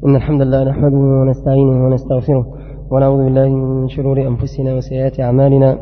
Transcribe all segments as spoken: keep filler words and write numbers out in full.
إن الحمد لله نحمده ونستعينه ونستغفره ونعوذ بالله من شرور أنفسنا وسيئات أعمالنا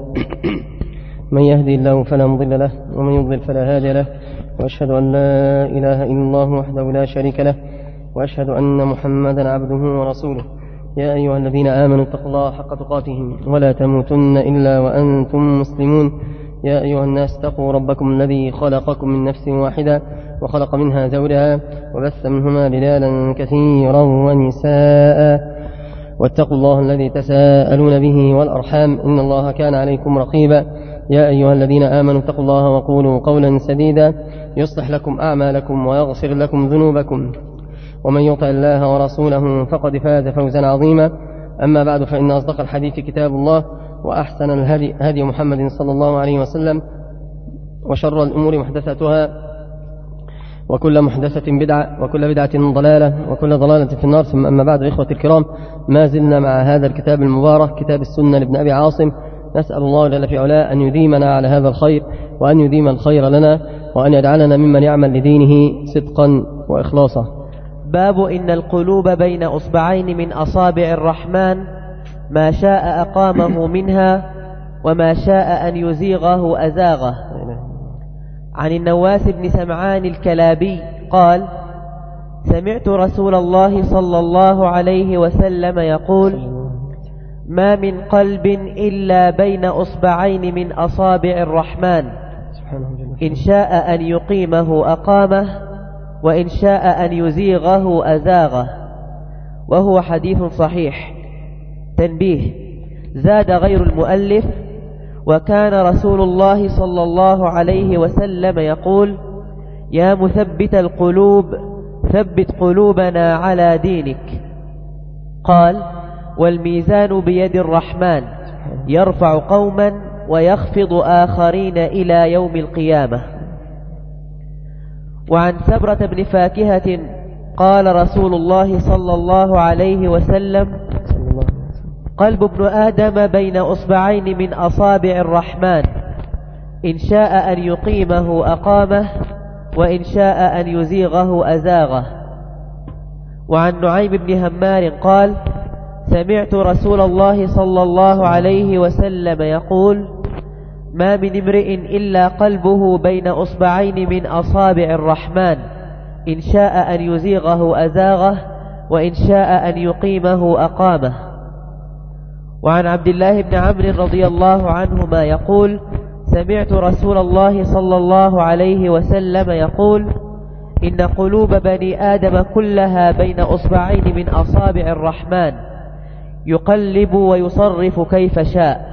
من يهدي الله فلا مضل له ومن يضلل فلا هادي له وأشهد أن لا إله إلا الله وحده لا شريك له وأشهد أن محمدا عبده ورسوله. يا أيها الذين آمنوا اتقوا الله حق تقاته ولا تموتن إلا وأنتم مسلمون. يا أيها الناس اتقوا ربكم الذي خلقكم من نفس واحدة وخلق منها زوجها وبث منهما رجالا كثيرا ونساء واتقوا الله الذي تساءلون به والأرحام إن الله كان عليكم رقيبا. يا أيها الذين آمنوا اتقوا الله وقولوا قولا سديدا يصلح لكم أعمالكم ويغفر لكم ذنوبكم ومن يطع الله ورسوله فقد فاز فوزا عظيما. أما بعد فإن أصدق الحديث كتاب الله وأحسن الهدي هدي محمد صلى الله عليه وسلم وشر الأمور محدثاتها وكل محدثة بدعة وكل بدعة ضلالة وكل ضلالة في النار. ثم أما بعد إخوة الكرام، ما زلنا مع هذا الكتاب المبارك كتاب السنة لابن أبي عاصم. نسأل الله جل في علاه أن يديمنا على هذا الخير وأن يديم الخير لنا وأن يجعلنا ممن يعمل لدينه صدقا وإخلاصا. باب إن القلوب بين أصبعين من أصابع الرحمن ما شاء أقامه منها وما شاء أن يزيغه أزاغه. عن النواس بن سمعان الكلابي قال: سمعت رسول الله صلى الله عليه وسلم يقول: ما من قلب إلا بين أصبعين من أصابع الرحمن إن شاء أن يقيمه أقامه وإن شاء أن يزيغه أزاغه. وهو حديث صحيح. تنبيه: زاد غير المؤلف: وكان رسول الله صلى الله عليه وسلم يقول: يا مثبت القلوب ثبت قلوبنا على دينك. قال: والميزان بيد الرحمن يرفع قوما ويخفض آخرين إلى يوم القيامة. وعن سبرة بن فاكهة قال رسول الله صلى الله عليه وسلم: قلب ابن آدم بين أصبعين من أصابع الرحمن إن شاء أن يقيمه أقامه وإن شاء أن يزيغه أزاغه. وعن نعيم بن همار قال: سمعت رسول الله صلى الله عليه وسلم يقول: ما من امرئ إلا قلبه بين أصبعين من أصابع الرحمن إن شاء أن يزيغه أزاغه وإن شاء أن يقيمه أقامه. وعن عبد الله بن عمرو رضي الله عنهما يقول: سمعت رسول الله صلى الله عليه وسلم يقول: إن قلوب بني آدم كلها بين أصبعين من أصابع الرحمن يقلب ويصرف كيف شاء.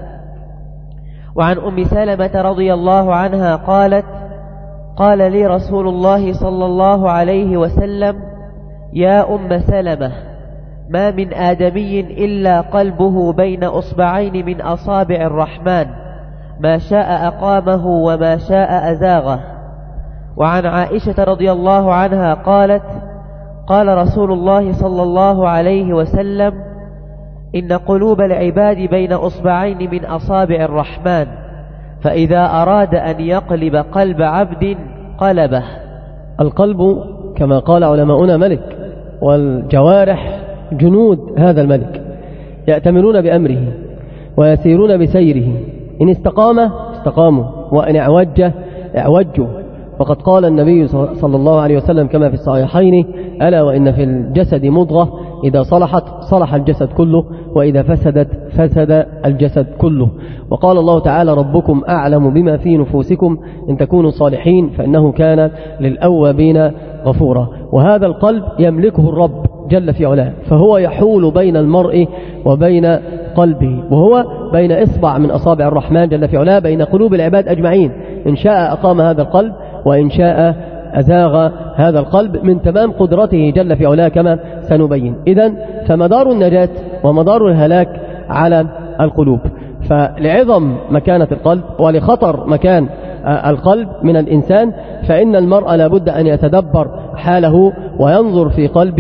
وعن أم سلمة رضي الله عنها قالت: قال لي رسول الله صلى الله عليه وسلم: يا أم سلمة، ما من آدمي إلا قلبه بين أصبعين من أصابع الرحمن ما شاء أقامه وما شاء أزاغه. وعن عائشة رضي الله عنها قالت: قال رسول الله صلى الله عليه وسلم: إن قلوب العباد بين أصبعين من أصابع الرحمن فإذا أراد أن يقلب قلب عبد قلبه. القلب كما قال علماؤنا ملك، والجوارح جنود هذا الملك يأتمرون بأمره ويسيرون بسيره. إن استقام استقاموا وإن اعوج اعوجوا. وقد قال النبي صلى الله عليه وسلم كما في الصحيحين: ألا وإن في الجسد مضغة إذا صلحت صلح الجسد كله وإذا فسدت فسد الجسد كله. وقال الله تعالى: ربكم أعلم بما في نفوسكم إن تكونوا صالحين فإنه كان للأوابين غفورا. وهذا القلب يملكه الرب جل في علاه، فهو يحول بين المرء وبين قلبه، وهو بين إصبع من أصابع الرحمن جل في علاه بين قلوب العباد أجمعين. إن شاء أقام هذا القلب وإن شاء أزاغ هذا القلب من تمام قدرته جل في علاه كما سنبين. إذن فمدار النجاة ومدار الهلاك على القلوب. فلعظم مكانة القلب ولخطر مكان القلب من الإنسان فإن المرء لابد أن يتدبر حاله وينظر في قلبه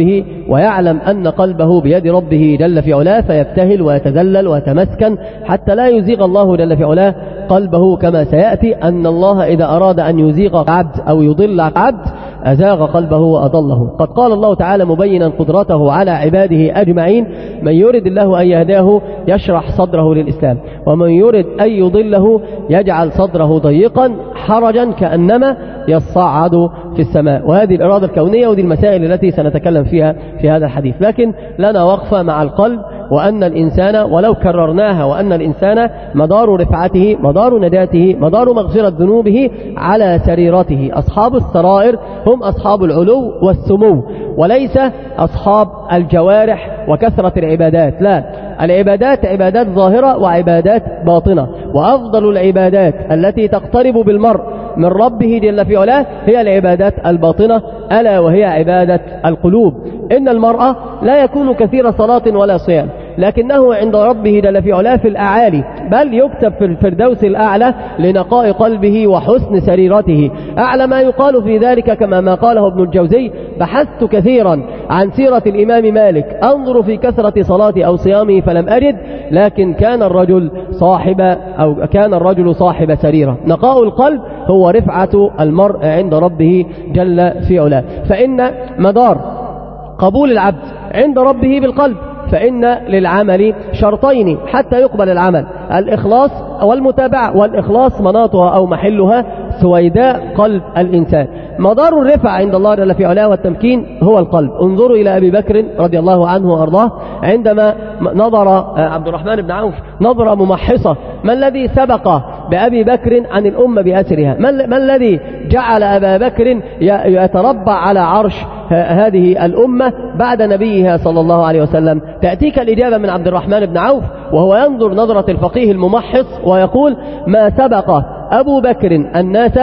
ويعلم أن قلبه بيد ربه جل في علاه، فيبتهل ويتذلل ويتمسكن حتى لا يزيغ الله جل في علاه قلبه، كما سيأتي أن الله إذا أراد أن يزيغ عبد أو يضل عبد أزاغ قلبه وأضله. قد قال الله تعالى مبينا قدرته على عباده أجمعين: من يرد الله أن يهداه يشرح صدره للإسلام، ومن يرد أن يضله يجعل صدره ضيقا حرجا كأنما يصعد في السماء. وهذه الإرادة الكونية، ودي المسائل التي سنتكلم فيها في هذا الحديث. لكن لنا وقفة مع القلب، وأن الإنسان ولو كررناها، وأن الإنسان مدار رفعته، مدار نجاته، مدار مغفرة ذنوبه على سريرته. أصحاب السرائر هم أصحاب العلو والسمو، وليس أصحاب الجوارح وكثرة العبادات. لا، العبادات عبادات ظاهرة وعبادات باطنة، وأفضل العبادات التي تقترب بالمرء من ربه جل في علاه هي العبادات الباطنة، ألا وهي عبادة القلوب. إن المرء لا يكون كثير صلاة ولا صيام، لكنه عند ربه جل في علاه في الأعالي، بل يكتب في الفردوس الأعلى لنقاء قلبه وحسن سريرته. أعلى ما يقال في ذلك كما ما قاله ابن الجوزي: بحثت كثيرا عن سيرة الإمام مالك أنظر في كثرة صلاته أو صيامه فلم أجد، لكن كان الرجل صاحب أو كان الرجل صاحب سريرة. نقاء القلب هو رفعة المرء عند ربه جل في علاه. فإن مدار قبول العبد عند ربه بالقلب، فإن للعمل شرطين حتى يقبل العمل: الإخلاص والمتابعة. والإخلاص مناطها أو محلها سويداء قلب الإنسان. مدار الرفع عند الله جل في علاه والتمكين هو القلب. انظروا إلى أبي بكر رضي الله عنه وأرضاه عندما نظر عبد الرحمن بن عوف نظرة ممحصة: ما الذي سبق بأبي بكر عن الأمة بأسرها؟ ما الذي جعل أبا بكر يتربع على عرش هذه الأمة بعد نبيها صلى الله عليه وسلم؟ تأتيك الإجابة من عبد الرحمن بن عوف وهو ينظر نظرة الفقيه الممحص ويقول: ما سبق أبو بكر الناس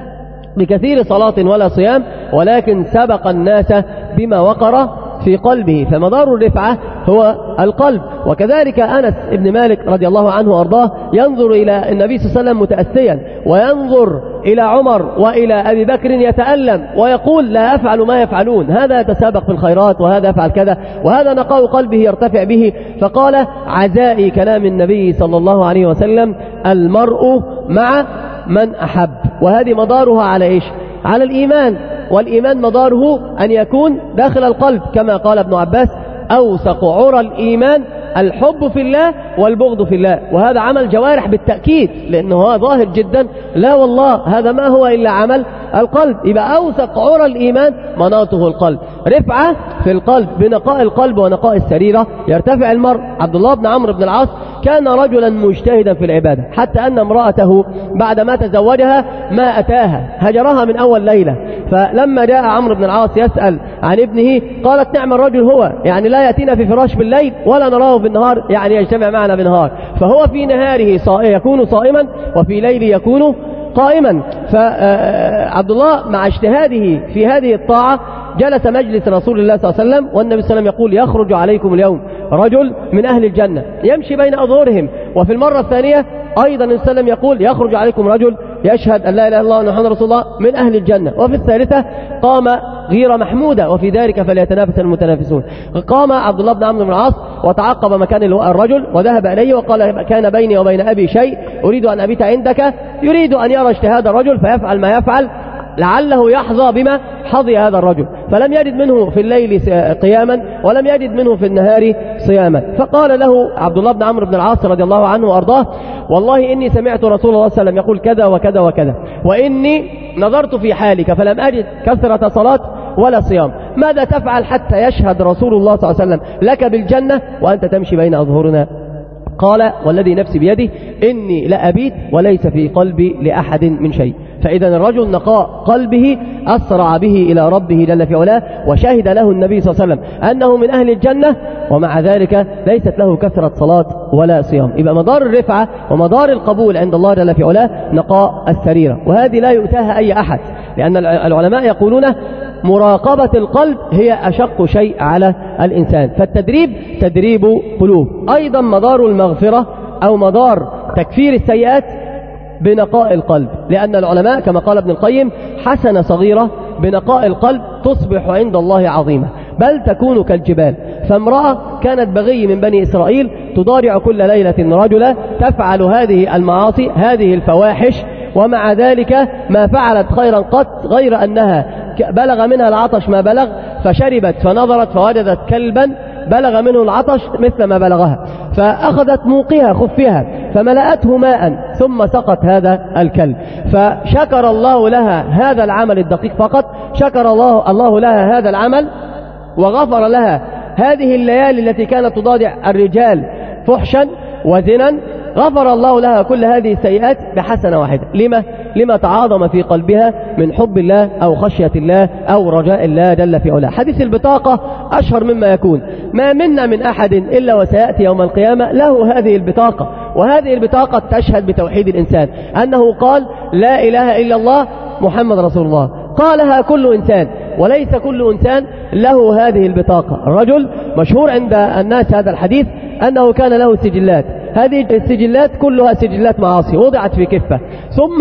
بكثير صلاة ولا صيام، ولكن سبق الناس بما وقر في قلبه. فمدار الرفعة هو القلب. وكذلك أنس بن مالك رضي الله عنه وأرضاه ينظر إلى النبي صلى الله عليه وسلم متأسيا، وينظر إلى عمر وإلى أبي بكر يتألم ويقول: لا أفعل ما يفعلون، هذا يتسابق في الخيرات وهذا يفعل كذا، وهذا نقاء قلبه يرتفع به. فقال: عزائي كلام النبي صلى الله عليه وسلم: المرء مع من أحب. وهذه مدارها على إيش؟ على الإيمان. والإيمان مداره أن يكون داخل القلب، كما قال ابن عباس: أوثق عرى الإيمان الحب في الله والبغض في الله. وهذا عمل جوارح بالتأكيد، لأنه هو ظاهر جدا. لا والله، هذا ما هو إلا عمل القلب. يبقى أوثق عرى الإيمان مناطه القلب. رفعة في القلب بنقاء القلب ونقاء السريرة يرتفع المرء. عبد الله بن عمرو بن العاص كان رجلا مجتهدا في العبادة، حتى أن امرأته بعدما تزوجها ما أتاها، هجرها من أول ليلة. فلما جاء عمرو بن العاص يسأل عن ابنه قالت: نعم الرجل هو، يعني لا يأتينا في فراش بالليل ولا نراه بالنهار، يعني يجتمع معنا بالنهار. فهو في نهاره يكون صائما وفي ليله يكون قائما. فعبد الله مع اجتهاده في هذه الطاعة جلس مجلس رسول الله صلى الله عليه وسلم، والنبي صلى الله عليه وسلم يقول: يخرج عليكم اليوم رجل من أهل الجنة يمشي بين أظهرهم. وفي المرة الثانية أيضا النبي صلى الله عليه وسلم يقول: يخرج عليكم رجل يشهد أن لا إله إلا الله وأن محمدا رسول الله من أهل الجنة. وفي الثالثة قام غير محمودة، وفي ذلك فليتنافس المتنافسون. قام عبد الله بن عمرو بن العاص وتعقب مكان الرجل وذهب إليه وقال: كان بيني وبين أبي شيء أريد أن أبيت عندك. يريد أن يرى اجتهاد الرجل فيفعل ما يفعل، لعله يحظى بما حظي هذا الرجل. فلم يجد منه في الليل قياما ولم يجد منه في النهار صياما. فقال له عبد الله بن عمرو بن العاص رضي الله عنه وأرضاه: والله إني سمعت رسول الله صلى الله عليه وسلم يقول كذا وكذا وكذا، وإني نظرت في حالك فلم أجد كثرة صلاة ولا صيام. ماذا تفعل حتى يشهد رسول الله صلى الله عليه وسلم لك بالجنة وأنت تمشي بين أظهرنا؟ قال: والذي نفسي بيده إني لأبيت وليس في قلبي لأحد من شيء. فإذا الرجل نقاء قلبه أسرع به إلى ربه جل في علاه، وشهد له النبي صلى الله عليه وسلم أنه من أهل الجنة، ومع ذلك ليست له كثرة صلاة ولا صيام. يبقى مدار الرفعة ومدار القبول عند الله جل في علاه نقاء السريرة، وهذه لا يؤتاها أي أحد، لأن العلماء يقولون مراقبة القلب هي أشق شيء على الإنسان. فالتدريب تدريب قلوب. أيضا مدار المغفرة أو مدار تكفير السيئات بنقاء القلب، لأن العلماء كما قال ابن القيم: حسنة صغيرة بنقاء القلب تصبح عند الله عظيمة. بل تكون كالجبال. فامرأة كانت بغي من بني إسرائيل تضارع كل ليلة رجلا تفعل هذه المعاصي هذه الفواحش، ومع ذلك ما فعلت خيرا قط، غير أنها بلغ منها العطش ما بلغ، فشربت فنظرت فوجدت كلبا بلغ منه العطش مثل ما بلغها، فأخذت موقها خفها فملأته ماء ثم سقط هذا الكلب، فشكر الله لها هذا العمل الدقيق فقط، شكر الله, الله لها هذا العمل وغفر لها هذه الليالي التي كانت تضادع الرجال فحشا وزنا، غفر الله لها كل هذه السيئات بحسنة واحدة. لما؟ لما تعاظم في قلبها من حب الله أو خشية الله أو رجاء الله جل في علاه. حديث البطاقة أشهر مما يكون، ما منا من أحد إلا وسيأتي يوم القيامة له هذه البطاقة، وهذه البطاقة تشهد بتوحيد الإنسان أنه قال لا إله إلا الله محمد رسول الله، قالها كل إنسان، وليس كل إنسان له هذه البطاقة. الرجل مشهور عند الناس هذا الحديث أنه كان له سجلات، هذه السجلات كلها سجلات معاصي وضعت في كفة، ثم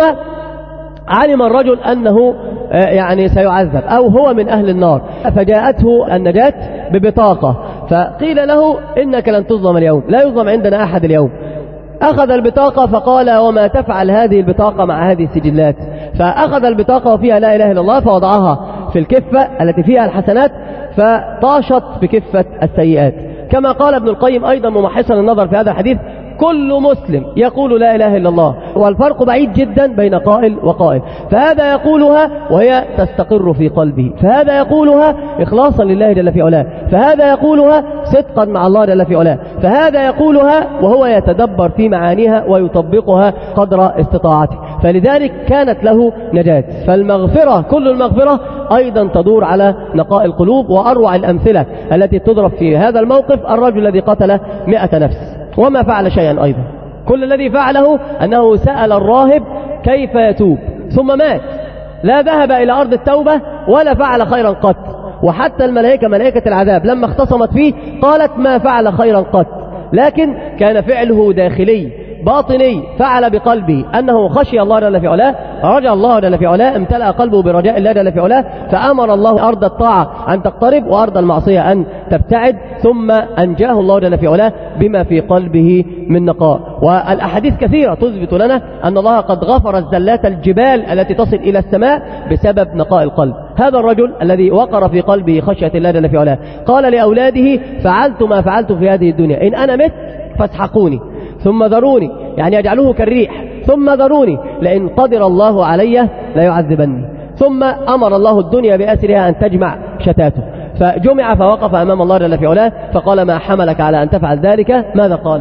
علم الرجل أنه يعني سيعذب أو هو من أهل النار، فجاءته النجاة ببطاقة، فقيل له إنك لن تظلم اليوم، لا يظلم عندنا أحد اليوم. أخذ البطاقة فقال وما تفعل هذه البطاقة مع هذه السجلات؟ فأخذ البطاقة وفيها لا إله إلا الله فوضعها في الكفة التي فيها الحسنات، فطاشت بكفة السيئات. كما قال ابن القيم أيضا ممحصا النظر في هذا الحديث: كل مسلم يقول لا إله إلا الله، والفرق بعيد جدا بين قائل وقائل، فهذا يقولها وهي تستقر في قلبه، فهذا يقولها إخلاصا لله جل في علاه، فهذا يقولها صدقا مع الله جل في علاه، فهذا يقولها وهو يتدبر في معانيها ويطبقها قدر استطاعته، فلذلك كانت له نجاة. فالمغفرة كل المغفرة أيضا تدور على نقاء القلوب، وأروع الأمثلة التي تضرب في هذا الموقف الرجل الذي قتل مئة نفس وما فعل شيئا أيضا، كل الذي فعله أنه سأل الراهب كيف يتوب ثم مات، لا ذهب إلى أرض التوبة ولا فعل خيرا قط، وحتى الملائكة ملائكة العذاب لما اختصمت فيه قالت ما فعل خيرا قط، لكن كان فعله داخلي باطني، فعل بقلبه أنه خشي الله جل في علاه، رجع الله جل في علاه، امتلأ قلبه برجاء الله جل في علاه، فأمر الله أرض الطاعة أن تقترب وأرض المعصية أن تبتعد، ثم أنجاه الله جل في علاه بما في قلبه من نقاء. والأحاديث كثيرة تثبت لنا أن الله قد غفر الزلات الجبال التي تصل إلى السماء بسبب نقاء القلب. هذا الرجل الذي وقر في قلبه خشية الله جل في علاه قال لأولاده: فعلت ما فعلت في هذه الدنيا، إن أنا مت فاسحقوني ثم ذروني، يعني يجعله كالريح، ثم ذروني لئن قدر الله علي لا يعذبني. ثم أمر الله الدنيا بأسرها أن تجمع شتاته، فجمع فوقف أمام الله جل في علاه فقال: ما حملك على أن تفعل ذلك؟ ماذا قال؟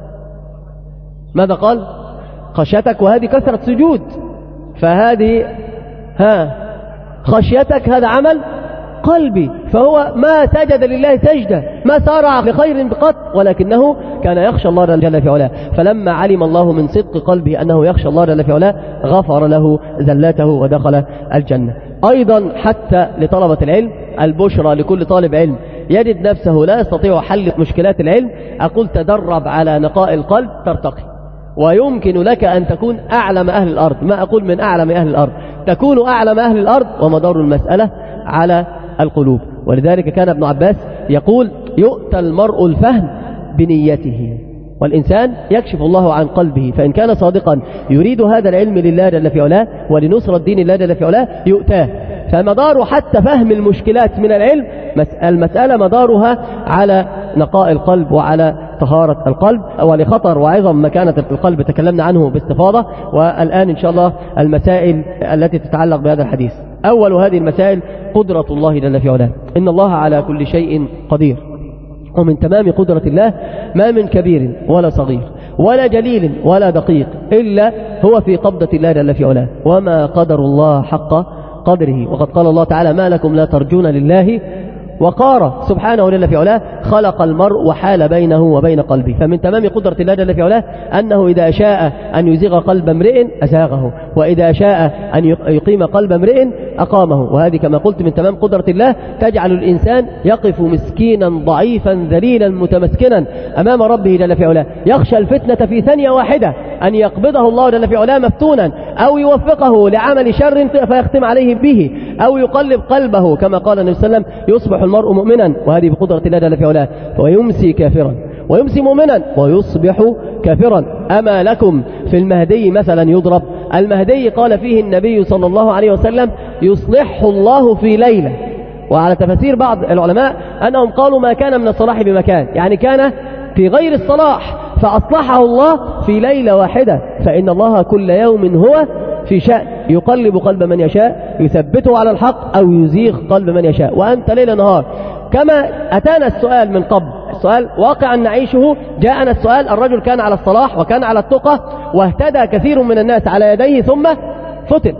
ماذا قال؟ خشيتك، وهذه كثرة سجود، فهذه ها خشيتك هذا عمل قلبي، فهو ما سجد لله سجدة، ما سارع بخير بقط، ولكنه كان يخشى الله جل في علاه، فلما علم الله من صدق قلبه أنه يخشى الله جل في علاه غفر له زلاته ودخل الجنة. أيضا حتى لطلبة العلم البشرى لكل طالب علم يجد نفسه لا يستطيع حل مشكلات العلم، أقول تدرب على نقاء القلب ترتقي، ويمكن لك أن تكون أعلم أهل الأرض، ما أقول من أعلم أهل الأرض، تكون أعلم أهل الأرض، ومدار المسألة على القلوب. ولذلك كان ابن عباس يقول: يؤتى المرء الفهم بنيته، والإنسان يكشف الله عن قلبه، فإن كان صادقا يريد هذا العلم لله جل في علاه ولنصرة الدين الله جل في علاه يؤتاه. فمدار حتى فهم المشكلات من العلم المسألة مدارها على نقاء القلب وعلى طهارة القلب. ولخطر وعظم مكانة القلب تكلمنا عنه باستفاضة، والآن إن شاء الله المسائل التي تتعلق بهذا الحديث. أول هذه المسائل قدرة الله جل في علاه، إن الله على كل شيء قدير، ومن تمام قدرة الله ما من كبير ولا صغير ولا جليل ولا دقيق إلا هو في قبضة الله جل في علاه، وما قدر الله حق قدره. وقد قال الله تعالى: ما لكم لا ترجون لله وقارا، سبحانه جل في علاه خلق المرء وحال بينه وبين قلبه. فمن تمام قدرة الله جل في علاه أنه إذا شاء أن يزيغ قلب امرئ أزاغه، وإذا شاء أن يقيم قلب امرئ أقامه. وهذه كما قلت من تمام قدرة الله تجعل الإنسان يقف مسكينا ضعيفا ذليلا متمسكنا أمام ربه جل في علاه، يخشى الفتنة في ثانية واحدة أن يقبضه الله جل في علاه مفتونا، أو يوفقه لعمل شر فيختم عليه به، أو يقلب قلبه كما قال النبي صلى الله عليه وسلم: يصبح المرء مؤمنا وهذه بقدرة الله جل في علاه، ويمسي كافرا، ويمسي مؤمنا ويصبح كافرا. أما لكم في المهدي مثلا يضرب؟ المهدي قال فيه النبي صلى الله عليه وسلم: يصلحه الله في ليلة. وعلى تفسير بعض العلماء أنهم قالوا ما كان من الصلاح بمكان، يعني كان في غير الصلاح فأصلحه الله في ليلة واحدة، فإن الله كل يوم هو في شأن، يقلب قلب من يشاء، يثبته على الحق أو يزيغ قلب من يشاء، وأنت ليل نهار. كما أتانا السؤال من قبل، السؤال واقعا نعيشه، جاءنا السؤال: الرجل كان على الصلاح وكان على التقى واهتدى كثير من الناس على يديه ثم فتن،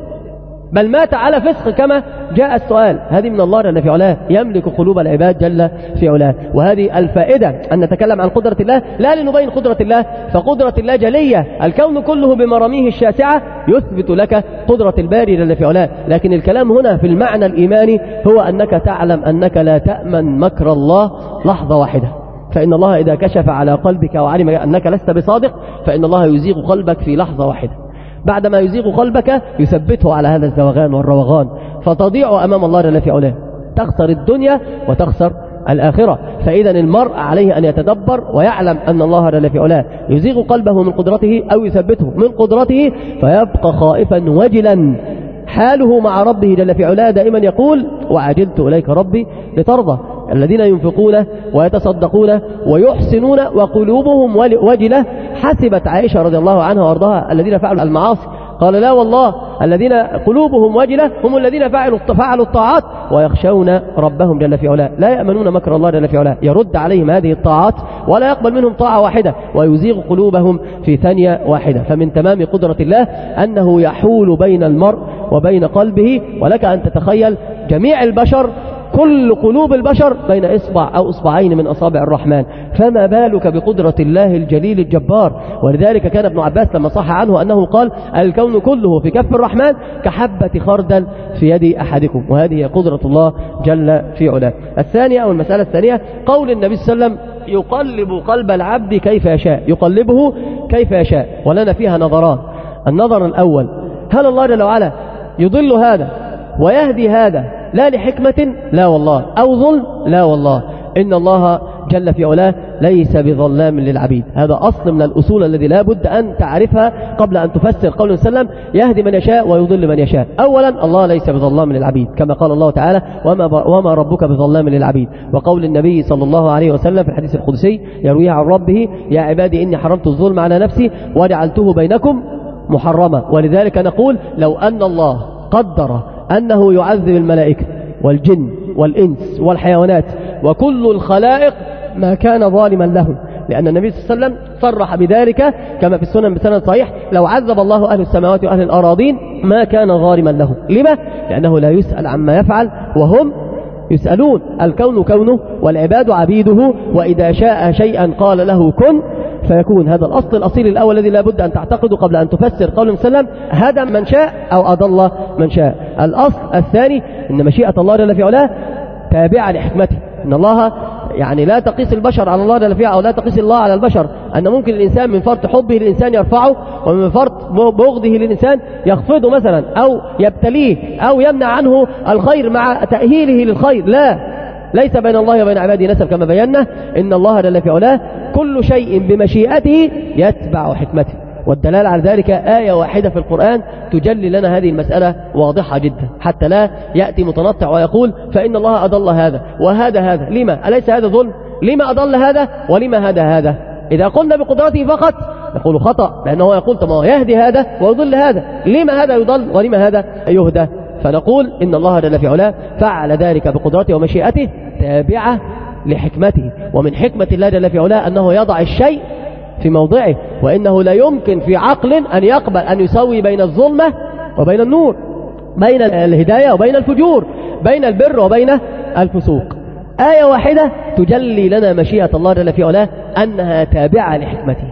بل مات على فسق كما جاء السؤال. هذه من الله جل في علاه، يملك قلوب العباد جل في علاه. وهذه الفائدة أن نتكلم عن قدرة الله لا لنبين قدرة الله، فقدرة الله جلية، الكون كله بمراميه الشاسعة يثبت لك قدرة الباري جل في علاه. لكن الكلام هنا في المعنى الإيماني هو أنك تعلم أنك لا تأمن مكر الله لحظة واحدة، فإن الله إذا كشف على قلبك وعلم أنك لست بصادق فإن الله يزيغ قلبك في لحظة واحدة، بعدما يزيغ قلبك يثبته على هذا الزوغان والروغان، فتضيع أمام الله جل في علاه، تخسر الدنيا وتخسر الآخرة. فإذا المرء عليه أن يتدبر ويعلم أن الله جل في علاه يزيغ قلبه من قدرته أو يثبته من قدرته، فيبقى خائفا وجلا. حاله مع ربه جل في علاه دائما يقول: وعجلت إليك ربي لترضى. الذين ينفقون ويتصدقون ويحسنون وقلوبهم وجلة. حسبت عائشة رضي الله عنها وارضاها الذين فعلوا المعاصي، قال: لا والله، الذين قلوبهم وجلة هم الذين فعلوا فعلوا الطاعات ويخشون ربهم جل في علاه، لا يأمنون مكر الله جل في علاه، يرد عليهم هذه الطاعات ولا يقبل منهم طاعة واحدة، ويزيغ قلوبهم في ثانية واحدة. فمن تمام قدرة الله أنه يحول بين المرء وبين قلبه. ولك أن تتخيل جميع البشر، كل قلوب البشر بين إصبع أو إصبعين من أصابع الرحمن، فما بالك بقدرة الله الجليل الجبار. ولذلك كان ابن عباس لما صح عنه أنه قال: الكون كله في كف الرحمن كحبة خردل في يد أحدكم. وهذه قدرة الله جل في علاه. الثانية أو المسألة الثانية قول النبي صلى الله عليه وسلم: يقلب قلب العبد كيف يشاء، يقلبه كيف يشاء. ولنا فيها نظران. النظر الأول: هل الله جل وعلا يضل هذا ويهدي هذا لا لحكمة؟ لا والله. أو ظلم؟ لا والله. إن الله جل في علاه ليس بظلام للعبيد. هذا أصل من الأصول الذي لا بد أن تعرفها قبل أن تفسر قوله صلى الله عليه وسلم: يهدي من يشاء ويضل من يشاء. أولا، الله ليس بظلام للعبيد، كما قال الله تعالى: وما, وما ربك بظلام للعبيد. وقول النبي صلى الله عليه وسلم في الحديث القدسي يرويه عن ربه: يا عبادي إني حرمت الظلم على نفسي وجعلته بينكم محرما. ولذلك نقول: لو أن الله قدر أنه يعذب الملائكة والجن والإنس والحيوانات وكل الخلائق ما كان ظالما لهم، لأن النبي صلى الله عليه وسلم صرح بذلك كما في السنن بسند صحيح: لو عذب الله أهل السماوات وأهل الأراضين ما كان ظالما لهم. لما؟ لأنه لا يسأل عما يفعل وهم يسألون. الكون كونه والعباد عبيده، وإذا شاء شيئا قال له كن فيكون. هذا الأصل الأصيل الأول الذي لا بد أن تعتقده قبل أن تفسر قوله صلى الله عليه وسلم: هدى من شاء أو أضل من شاء. الأصل الثاني أن مشيئة الله جل في علاه تابعة لحكمته. إن الله يعني لا تقيس البشر على الله جل في علاه، أو لا تقيس الله على البشر، أن ممكن الإنسان من فرط حبه للإنسان يرفعه، ومن فرط بغضه للإنسان يخفضه مثلا، أو يبتليه، أو يمنع عنه الخير مع تأهيله للخير. لا، ليس بين الله وبين عباده نسب كما بينا. إن الله جل في علاه كل شيء بمشيئته يتبع حكمته. والدلالة على ذلك آية واحدة في القرآن تجلي لنا هذه المسألة واضحة جدا، حتى لا يأتي متنطع ويقول: فإن الله أضل هذا وهذا هذا. لما؟ أليس هذا ظلم؟ لما أضل هذا ولما هذا هذا؟ إذا قلنا بقدرته فقط نقول خطأ، لأنه يقول: طب ما يهدي هذا ويضل هذا، لما هذا يضل ولما هذا يهدى؟ فنقول إن الله جل في علاه فعل ذلك بقدرته ومشيئته تابعة لحكمته. ومن حكمة الله جل في علاه أنه يضع الشيء في موضعه، وإنه لا يمكن في عقل أن يقبل أن يسوي بين الظلمة وبين النور، بين الهداية وبين الفجور، بين البر وبين الفسوق. آية واحدة تجلي لنا مشيئة الله جل في علاه أنها تابعة لحكمته.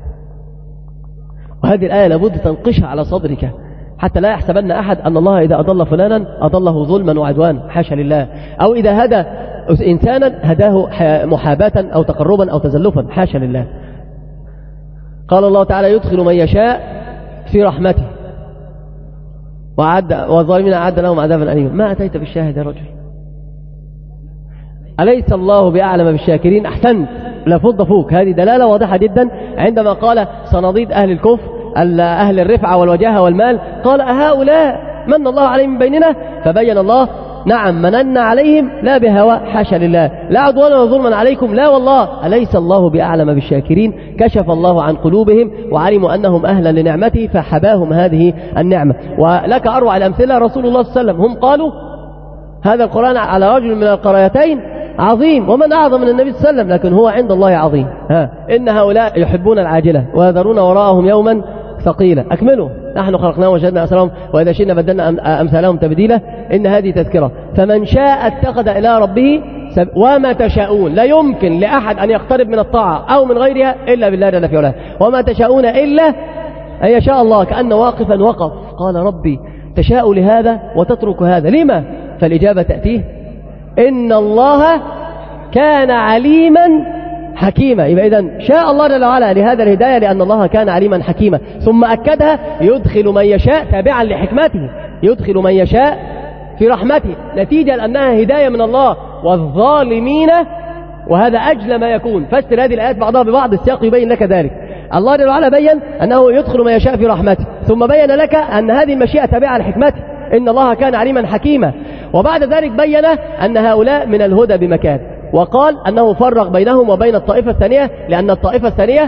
وهذه الآية لابد تنقشها على صدرك، حتى لا يحسبن أحد أن الله إذا أضل فلانا أضله ظلما وعدوانا، حاشا لله. أو إذا هدى إنسانا هداه محاباة أو تقربا أو تزلفا، حاشا لله. قال الله تعالى يدخل من يشاء في رحمته وعد والظالمين أعد لهم عذابا أليما. ما أتيت بالشاهد يا رجل؟ أليس الله بأعلم بالشاكرين؟ أحسنت، لفض فوق. هذه دلالة واضحة جدا عندما قال صناديد أهل الكفر أهل الرفعة والوجاهة والمال، قال أهؤلاء من الله عليهم من بيننا؟ فبين الله نعم مننا عليهم لا بهوى حاشا لله، لا عدوانا وظلما عليكم، لا والله. أليس الله بأعلم بالشاكرين؟ كشف الله عن قلوبهم وعلموا أنهم أهلا لنعمته فحباهم هذه النعمة. ولك أروع الأمثلة رسول الله صلى الله عليه وسلم، هم قالوا هذا القرآن على رجل من القريتين عظيم ومن أعظم من النبي صلى الله عليه وسلم، لكن هو عند الله عظيم. ها إن هؤلاء يحبون العاجلة ويذرون وراءهم يوما ثقيلا. أكملوا نحن خلقناهم وشهدنا أسرهم وإذا شئنا بدلنا أمثالهم تبديلا. إن هذه تذكرة، فمن شاء اتخذ إلى ربه سب... وما تشاءون. لا يمكن لأحد أن يقترب من الطاعة أو من غيرها إلا بالله جل في علاه. وما تشاءون إلا أن يشاء الله. كأن واقفا وقف قال ربي تشاء لهذا وتترك هذا، لما؟ فالإجابة تأتيه إن الله كان عليما حكيما. يبقى إذن شاء الله جل وعلا لهذا الهداية لأن الله كان عليما حكيما. ثم أكدها يدخل من يشاء تابعا لحكمته، يدخل من يشاء في رحمته، نتيجة لأنها هداية من الله. والظالمين، وهذا أجل ما يكون. فاستر هذه الآيات بعضها ببعض، السياق يبين لك ذلك. الله جل وعلا بين أنه يدخل من يشاء في رحمته، ثم بين لك أن هذه المشيئة تابعة لحكمته إن الله كان عليما حكيما. وبعد ذلك بين أن هؤلاء من الهدى بمكان، وقال أنه فرق بينهم وبين الطائفة الثانية لأن الطائفة الثانية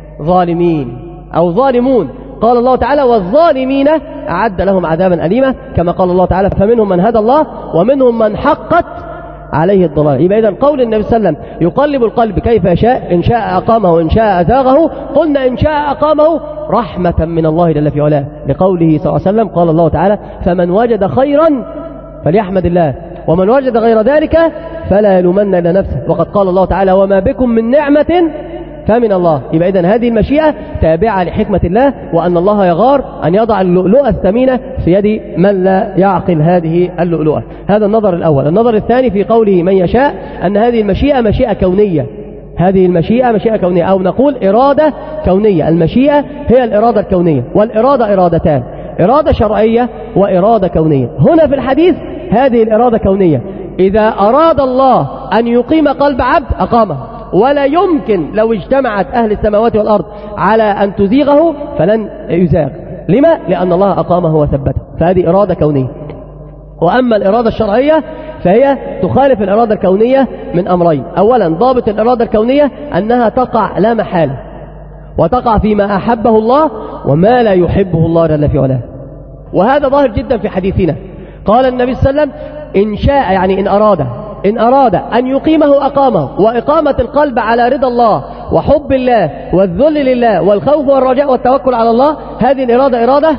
ظالمين أو ظالمون. قال الله تعالى والظالمين أعد لهم عذابا أليما، كما قال الله تعالى فمنهم من هدى الله ومنهم من حقت عليه الضلال. يبقى إذن قول النبي صلى الله عليه وسلم يقلب القلب كيف يشاء، إن شاء أقامه وإن شاء أزاغه. قلنا إن شاء أقامه رحمة من الله جل في علاه، لقوله صلى الله عليه وسلم قال الله تعالى فمن وجد خيرا فليحمد الله ومن وجد غير ذلك فلا يلومن إلا نفسه. وقد قال الله تعالى وما بكم من نعمة فمن الله. يبقى إذن هذه المشيئة تابعة لحكمة الله، وأن الله يغار أن يضع اللؤلؤة الثمينة في يد من لا يعقل هذه اللؤلؤة. هذا النظر الأول. النظر الثاني في قوله من يشاء أن هذه المشيئة مشيئة كونية. هذه المشيئة مشيئة كونية، أو نقول إرادة كونية. المشيئة هي الإرادة الكونية، والإرادة إرادتان، إرادة شرعية وإرادة كونية. هنا في الحديث هذه الإرادة كونية. إذا أراد الله أن يقيم قلب عبد أقامه، ولا يمكن لو اجتمعت أهل السماوات والأرض على أن تزيغه فلن يزاغ. لما؟ لأن الله أقامه وثبته. فهذه إرادة كونية. وأما الإرادة الشرعية فهي تخالف الإرادة الكونية من أمرين. أولا ضابط الإرادة الكونية أنها تقع لا محالة، وتقع فيما أحبه الله وما لا يحبه الله جل في علاه. وهذا ظاهر جدا في حديثنا. قال النبي صلى الله عليه وسلم إن شاء يعني إن أراد إن أراد أن يقيمه أقامه. وإقامة القلب على رضا الله وحب الله والذل لله والخوف والرجاء والتوكل على الله، هذه الإرادة إرادة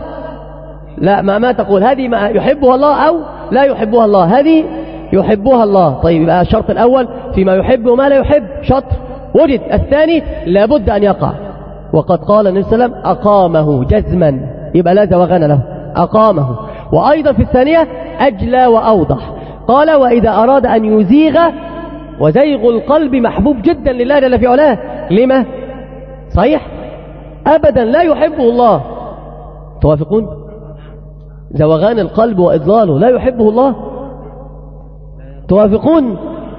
لا ما, ما تقول هذه ما يحبها الله أو لا يحبها الله، هذه يحبها الله. طيب يبقى الشرط الأول فيما يحب وما لا يحب شطر وجد. الثاني لابد أن يقع، وقد قال النبي صلى الله عليه وسلم أقامه جزما، يبقى لا زوغان له، أقامه. وأيضا في الثانية أجلى وأوضح، قال وإذا أراد أن يزيغ، وزيغ القلب محبوب جدا لله جل في علاه. لما؟ صحيح أبدا لا يحبه الله. توافقون؟ زوغان القلب وإضلاله لا يحبه الله. توافقون؟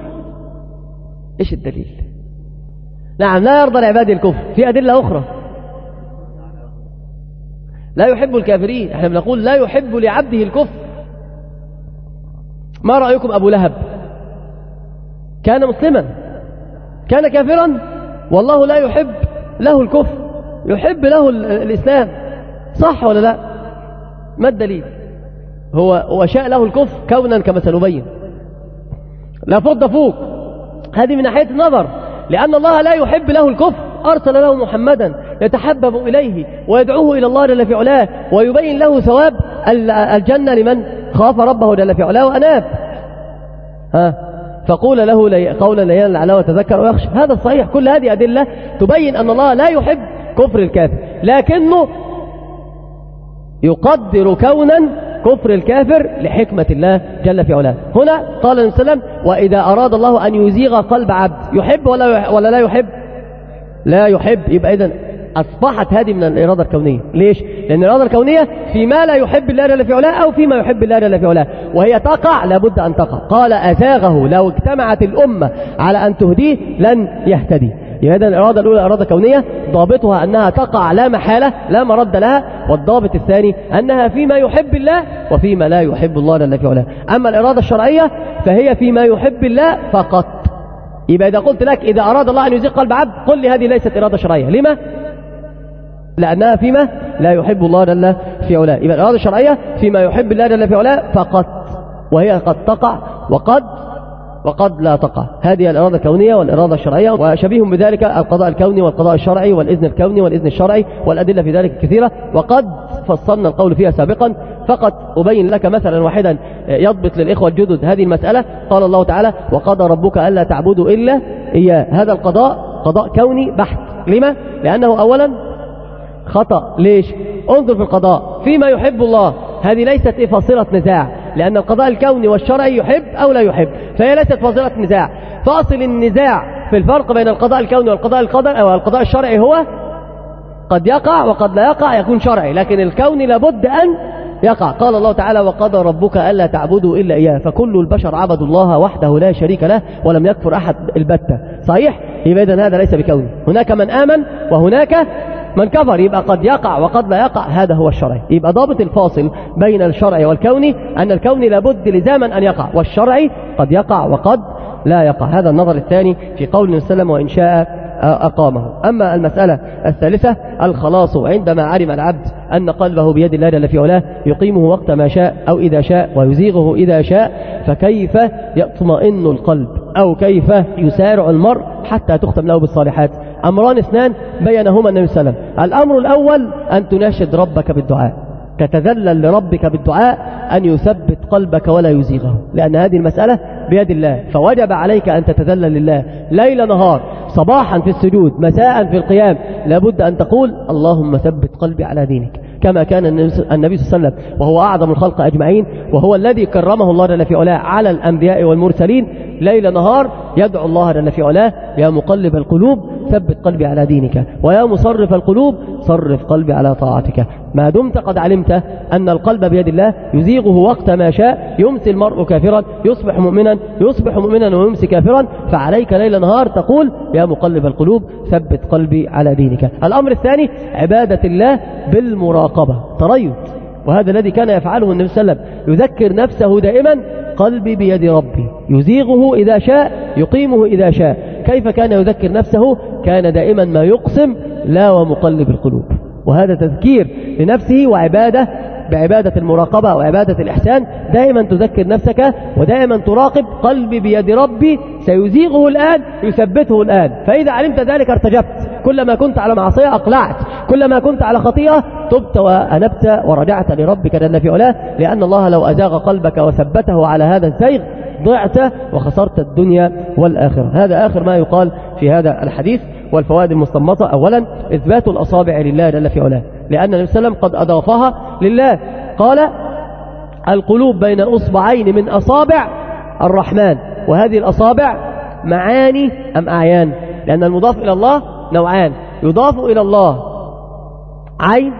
إيش الدليل؟ نعم لا يرضى لعباد الكفر. في أدلة أخرى لا يحب الكافرين. احنا بنقول لا يحب لعبده الكفر. ما رأيكم أبو لهب؟ كان مسلما كان كافرا، والله لا يحب له الكفر، يحب له الإسلام، صح ولا لا؟ ما الدليل؟ هو هو شاء له الكفر كونا كما سنبين. لا فض فوق. هذه من ناحية النظر، لأن الله لا يحب له الكفر أرسل له محمدا يتحبب إليه ويدعوه إلى الله جل في علاه، ويبين له ثواب الجنة لمن خاف ربه جل في علاه وأناب. ها فقول له لي قولا لينا لعله وتذكر ويخشى. هذا الصحيح. كل هذه أدلة تبين أن الله لا يحب كفر الكافر، لكنه يقدر كونا كفر الكافر لحكمة الله جل في علاه. هنا قال النبي صلى الله عليه وسلم وإذا أراد الله أن يزيغ قلب عبد، يحب ولا ولا لا يحب؟ لا يحب. يبقى إذن أصبحت هذه من الإرادة الكونية. ليش؟ لأن الإرادة الكونية فيما لا يحب الله جل في علاه أو فيما يحب الله جل في علاه، وهي تقع لابد أن تقع. قال أزاغه لو اجتمعت الأمة على أن تهديه لن يهتدي. هذا الإرادة الأولى إرادة كونية ضابطها أنها تقع لا محالة لا مرد لها، والضابط الثاني أنها فيما يحب الله وفيما لا يحب الله جل في علاه. أما الإرادة الشرعية فهي فيما يحب الله فقط. يبقى إذا قلت لك إذا أراد الله أن يزيغ قلب عبد قل لي هذه ليست إرادة شرعية. لما؟ لأنها فيما لا يحب الله جل في علاه. يبقى الإرادة الشرعية فيما يحب الله جل في علاه فقط، وهي قد تقع وقد وقد لا تقع. هذه الإرادة الكونية والإرادة الشرعية، وشبيه بذلك القضاء الكوني والقضاء الشرعي والإذن الكوني والإذن الشرعي، والأدلة في ذلك كثيرة، وقد فصلنا القول فيها سابقا. فقط أبين لك مثلا واحدا يضبط للإخوة الجدد هذه المسألة. قال الله تعالى وقضى ربك ألا تعبدوا إلا إياه. هذا القضاء قضاء كوني بحت. لما؟ لأنه أولا خطأ. ليش؟ انظر في القضاء فيما يحب الله، هذه ليست فاصلة نزاع، لأن القضاء الكوني والشرعي يحب أو لا يحب، فهي ليست فاصلة نزاع. فاصل النزاع في الفرق بين القضاء الكوني والقضاء القدر أو القضاء الشرعي هو قد يقع وقد لا يقع يكون شرعي، لكن الكوني لابد أن يقع. قال الله تعالى وقضى ربك ألا تعبدوا إلا إياه، فكل البشر عبدوا الله وحده لا شريك له ولم يكفر أحد البتة. صحيح؟ يبقى إذن هذا ليس بكوني. هناك من آمن وهناك من كفر، يبقى قد يقع وقد لا يقع، هذا هو الشرعي. يبقى ضابط الفاصل بين الشرعي والكوني أن الكوني لابد لزاما أن يقع، والشرعي قد يقع وقد لا يقع. هذا النظر الثاني في قول النبي صلى الله عليه وسلم وإن شاء أقامه. أما المسألة الثالثة الخلاص، عندما علم العبد أن قلبه بيد الله جل في علاه يقيمه وقت ما شاء أو إذا شاء ويزيغه إذا شاء، فكيف يطمئن القلب أو كيف يسارع المرء حتى تختم له بالصالحات؟ أمران اثنان بينهما النبي صلى الله عليه وسلم. الأمر الأول أن تناشد ربك بالدعاء، تتذلل لربك بالدعاء أن يثبت قلبك ولا يزيغه، لأن هذه المسألة بيد الله، فوجب عليك أن تتذلل لله ليل نهار، صباحا في السجود، مساء في القيام، لابد أن تقول اللهم ثبت قلبي على دينك، كما كان النبي صلى الله عليه وسلم وهو أعظم الخلق أجمعين، وهو الذي كرمه الله جل في علاه على الأنبياء والمرسلين، ليل نهار يدعو الله جل في علاه يا مقلب القلوب ثبت قلبي على دينك، ويا مصرف القلوب صرف قلبي على طاعتك. ما دمت قد علمت أن القلب بيد الله يزيغه وقت ما شاء، يمسي المرء كافرا يصبح مؤمنا، يصبح مؤمنا ويمسي كافرا، فعليك ليل نهار تقول يا مقلب القلوب ثبت قلبي على دينك. الأمر الثاني عبادة الله بالمراقبة، تريد، وهذا الذي كان يفعله النبي صلى الله عليه وسلم، يذكر نفسه دائما قلبي بيد ربي يزيغه إذا شاء يقيمه إذا شاء. كيف كان يذكر نفسه؟ كان دائما ما يقسم لا ومقلب القلوب، وهذا تذكير لنفسه وعبادة بعبادة المراقبة وعبادة الإحسان. دائما تذكر نفسك ودائما تراقب قلبي بيد ربي سيزيغه الآن يثبته الآن، فإذا علمت ذلك ارتجبت، كلما كنت على معصية أقلعت، كلما كنت على خطيئة تبت وأنبت ورجعت لربك جل في علاه، لأن الله لو أزاغ قلبك وثبته على هذا الزيغ ضعت وخسرت الدنيا والآخرة. هذا آخر ما يقال في هذا الحديث. والفوائد المستنبطة: أولا إثبات الأصابع لله جل في علاه، لأن النبي صلى الله عليه وسلم قد أضافها لله، قال القلوب بين أصبعين من أصابع الرحمن. وهذه الأصابع معاني أم أعيان؟ لأن المضاف إلى الله نوعان، يضاف إلى الله عين،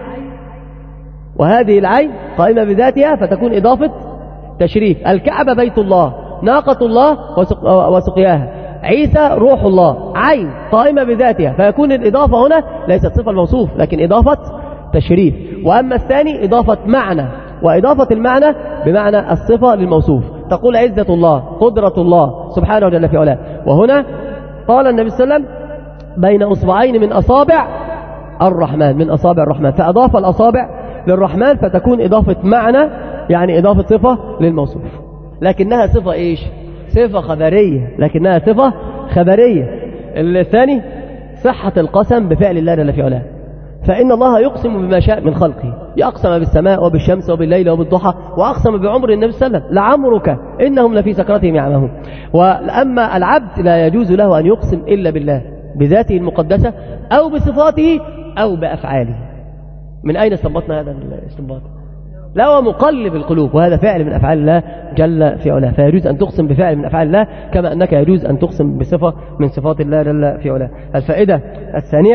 وهذه العين قائمة بذاتها فتكون إضافة تشريف. الكعبة بيت الله، ناقة الله وسقياها، عيسى روح الله، عين قائمة بذاتها، فيكون الإضافة هنا ليست صفة الموصوف لكن إضافة تشريف. وأما الثاني إضافة معنى، وإضافة المعنى بمعنى الصفة للموصوف، تقول عزة الله، قدرة الله سبحانه جل في علاه. وهنا قال النبي صلى الله عليه وسلم بين أصبعين من أصابع الرحمن، من أصابع الرحمن، فأضاف الأصابع للرحمن فتكون إضافة معنى، يعني إضافة صفة للموصوف، لكنها صفة إيش؟ صفة خبرية، لكنها صفة خبرية. الثاني صحة القسم بفعل الله جل في علاه، فإن الله يقسم بما شاء من خلقه، يقسم بالسماء وبالشمس وبالليل وبالضحى، وأقسم بعمر النبي صلى الله عليه وسلم لعمرك إنهم لفي سكرتهم يعمهون. وأما العبد لا يجوز له أن يقسم إلا بالله بذاته المقدسة أو بصفاته أو بأفعاله. من أين استنبطنا هذا الاستنباط؟ لا ومقلب القلوب، وهذا فعل من أفعال الله جل في علاه، فيجوز أن تقسم بفعل من أفعال الله كما أنك يجوز أن تقسم بصفة من صفات الله جل في علاه. الفائدة الثانية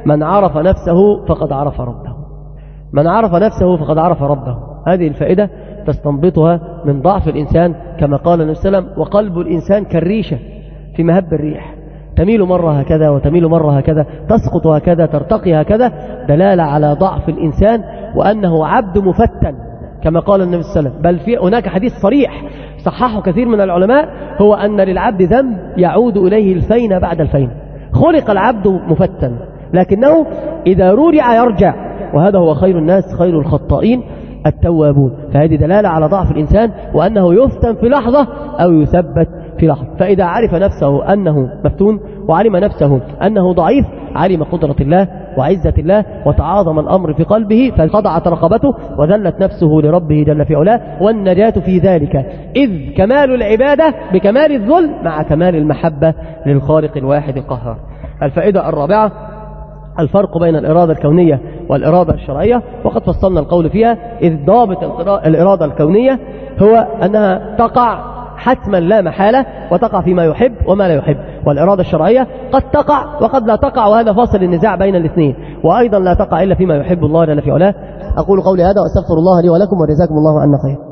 من عرف نفسه فقد عرف ربه. من عرف نفسه فقد عرف ربه. هذه الفائدة تستنبطها من ضعف الإنسان كما قال النبي صلى الله عليه وسلم: وقلب الإنسان كالريشة في مهب الريح، تميل مرة هكذا وتميل مرة هكذا، تسقط هكذا ترتقي هكذا، دلالة على ضعف الإنسان وأنه عبد مفتن كما قال النبي صلى الله عليه وسلم. بل في هناك حديث صريح صححه كثير من العلماء، هو أن للعبد ذنب يعود إليه الفين بعد الفين. خلق العبد مفتن لكنه إذا رجع يرجع، وهذا هو خير الناس خير الخطائين التوابون. فهذه دلالة على ضعف الإنسان وأنه يفتن في لحظة أو يثبت في لحظة. فإذا عرف نفسه أنه مفتون وعلم نفسه أنه ضعيف، علم قدرة الله وعزة الله وتعاظم الأمر في قلبه، فخضعت رقبته وذلت نفسه لربه جل في علاه. والنجاة في ذلك إذ كمال العبادة بكمال الذل مع كمال المحبة للخالق الواحد القهار. الفائدة الرابعة: الفرق بين الإرادة الكونية والإرادة الشرعية، وقد فصلنا القول فيها. إذ ضابط الإرادة الكونية هو أنها تقع حتما لا محالة، وتقع فيما يحب وما لا يحب. والإرادة الشرعية قد تقع وقد لا تقع، وهذا فاصل النزاع بين الاثنين. وأيضا لا تقع إلا فيما يحب الله جل في علاه. أقول قولي هذا وأستغفر الله لي ولكم، وجزاكم الله عنا خير.